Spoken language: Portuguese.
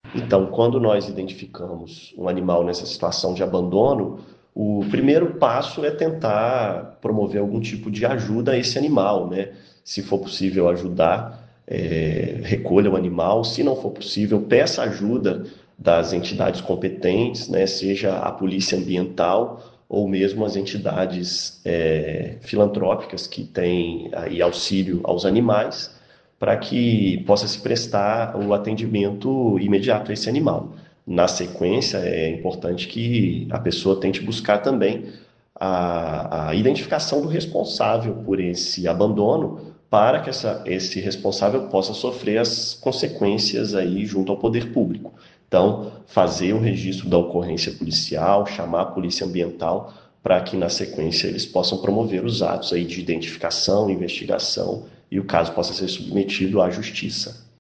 Então, quando nós identificamos um animal nessa situação de abandono, o primeiro passo é tentar promover algum tipo de ajuda a esse animal, né? Se for possível ajudar, recolha o animal. Se não for possível, peça ajuda das entidades competentes, né? Seja a polícia ambiental ou mesmo as entidades filantrópicas que têm aí auxílio aos animais para que possa se prestar o atendimento imediato a esse animal. Na sequência, é importante que a pessoa tente buscar também a identificação do responsável por esse abandono, para que esse responsável possa sofrer as consequências aí junto ao poder público. Então, fazer o registro da ocorrência policial, chamar a polícia ambiental, para que na sequência eles possam promover os atos aí de identificação, investigação e o caso possa ser submetido à justiça.